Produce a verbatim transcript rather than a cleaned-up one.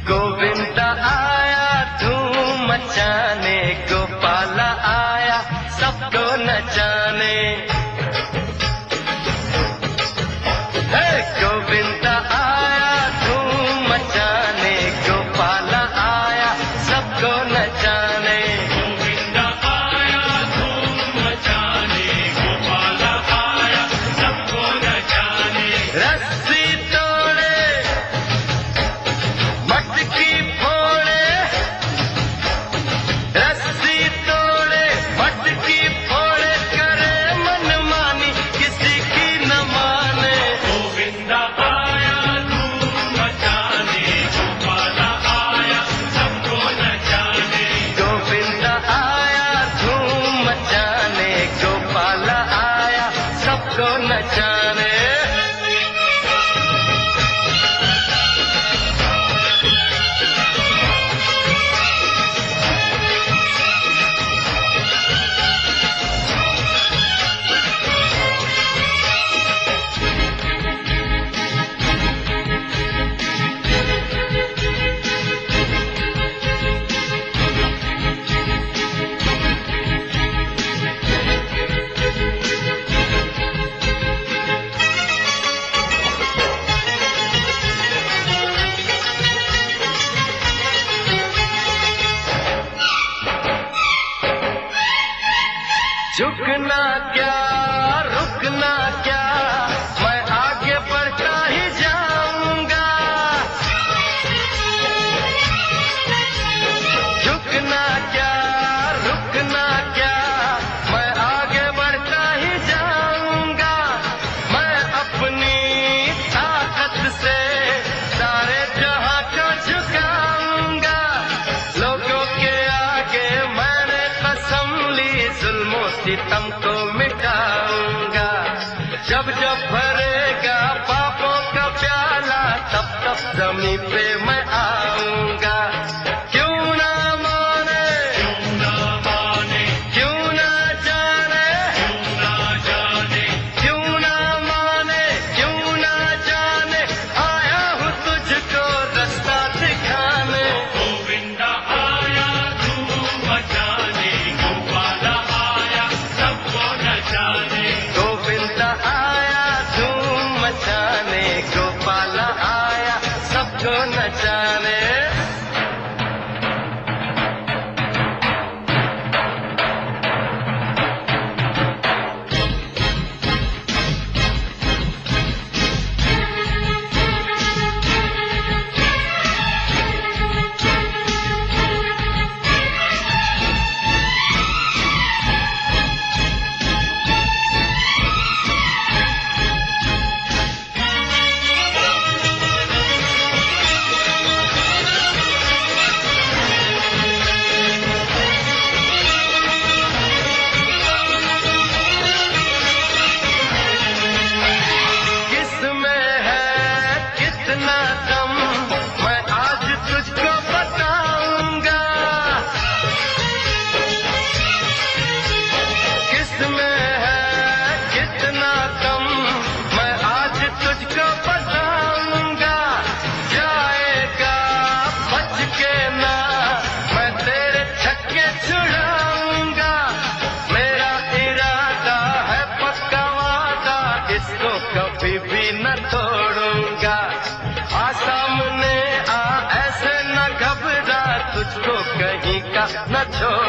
गोविंद आया धूम मचाने, गोपाल आया सबको नचाने। हे गोविंद आया धूम मचाने, गोपाल आया सबको नचाने। गोविंद आया धूम मचाने, गोपाल आया सबको नचाने। रस्सी तोड़े मटकी फोड़े, रस्सी तोड़े मटकी फोड़े, करे मनमानी किसी की न माने। गोविंद आया धूम मचाने, गोपाल आया सबको नचाने। गोविंद आया धूम मचाने, गोपाल आया सबको नचाने। झुकना क्या रुकना क्या, मैं आगे बढ़ता ही जाऊंगा। झुकना क्या रुकना क्या, मैं आगे बढ़ता ही जाऊंगा। मैं अपनी ताकत से सारे जहां को झुकाऊंगा। लोगों के आगे मैंने कसम ली, जुल्मों सितम को मिटाऊंगा। जब जब भरेगा पापों का प्याला, तब तब जमीन पे मैं आऊंगा। क्यों ना माने क्यों ना माने, क्यों ना जाने, क्यों ना जाने। क्यों ना माने क्यों ना जाने, आया हूँ तुझको रास्ता दिखाने। गोविंद आया धूम मचाने, गोपाल आया सबको नचाने। गोविंद आया धूम मचाने, गोपाल आया सबको नचाने। किसमें है कितना दम, मैं आज तुझको बताऊंगा। किसमें है कितना दम, मैं आज तुझको बताऊंगा। जाएगा बच के ना, मैं तेरे छक्के छुड़ाऊंगा। मेरा इरादा है पक्का वादा, इसको कभी भी न तोड़ूंगा। आ सामने आ ऐसे न घबरा, तुझको कहीं का न छोड़